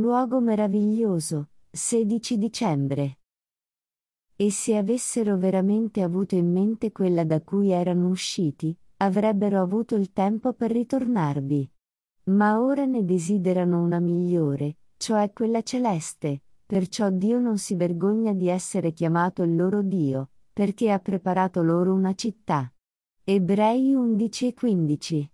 luogo meraviglioso, 16 dicembre. E se avessero veramente avuto in mente quella da cui erano usciti, avrebbero avuto il tempo per ritornarvi. Ma ora ne desiderano una migliore, cioè quella celeste, perciò Dio non si vergogna di essere chiamato il loro Dio, perché ha preparato loro una città. Ebrei 11:15.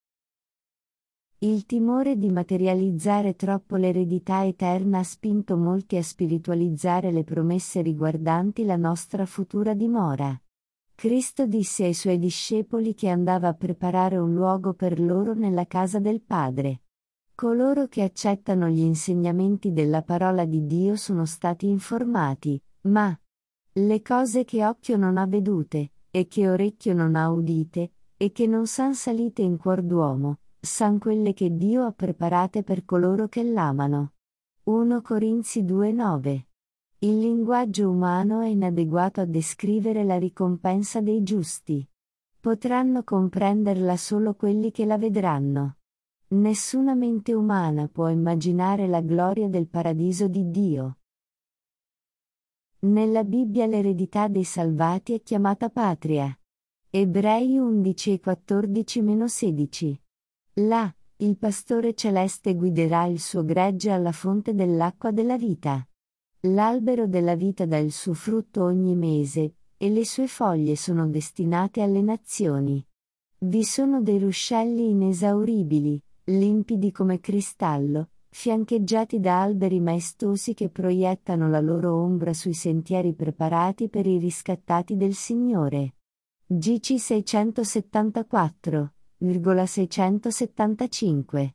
Il timore di materializzare troppo l'eredità eterna ha spinto molti a spiritualizzare le promesse riguardanti la nostra futura dimora. Cristo disse ai suoi discepoli che andava a preparare un luogo per loro nella casa del Padre. Coloro che accettano gli insegnamenti della parola di Dio sono stati informati, ma le cose che occhio non ha vedute, e che orecchio non ha udite, e che non san salite in cuor d'uomo, san quelle che Dio ha preparate per coloro che l'amano. 1 Corinzi 2:9. Il linguaggio umano è inadeguato a descrivere la ricompensa dei giusti. Potranno comprenderla solo quelli che la vedranno. Nessuna mente umana può immaginare la gloria del paradiso di Dio. Nella Bibbia l'eredità dei salvati è chiamata patria. Ebrei 11:14-16. Là, il pastore celeste guiderà il suo gregge alla fonte dell'acqua della vita. L'albero della vita dà il suo frutto ogni mese, e le sue foglie sono destinate alle nazioni. Vi sono dei ruscelli inesauribili, limpidi come cristallo, fiancheggiati da alberi maestosi che proiettano la loro ombra sui sentieri preparati per i riscattati del Signore. GC 674,675.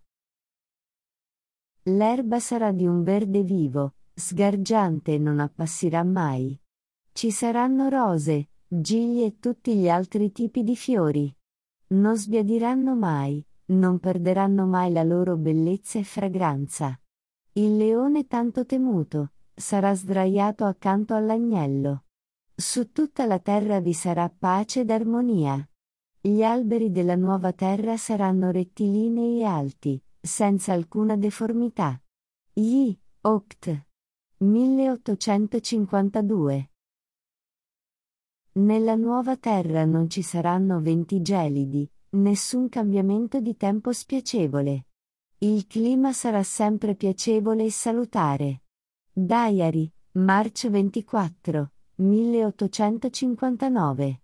L'erba sarà di un verde vivo, sgargiante e non appassirà mai. Ci saranno rose, gigli e tutti gli altri tipi di fiori. Non sbiadiranno mai, non perderanno mai la loro bellezza e fragranza. Il leone tanto temuto sarà sdraiato accanto all'agnello. Su tutta la terra vi sarà pace ed armonia. Gli alberi della nuova terra saranno rettilinei e alti, senza alcuna deformità. Gli Oct. 1852. Nella nuova terra non ci saranno venti gelidi, nessun cambiamento di tempo spiacevole. Il clima sarà sempre piacevole e salutare. Diary, March 24, 1859.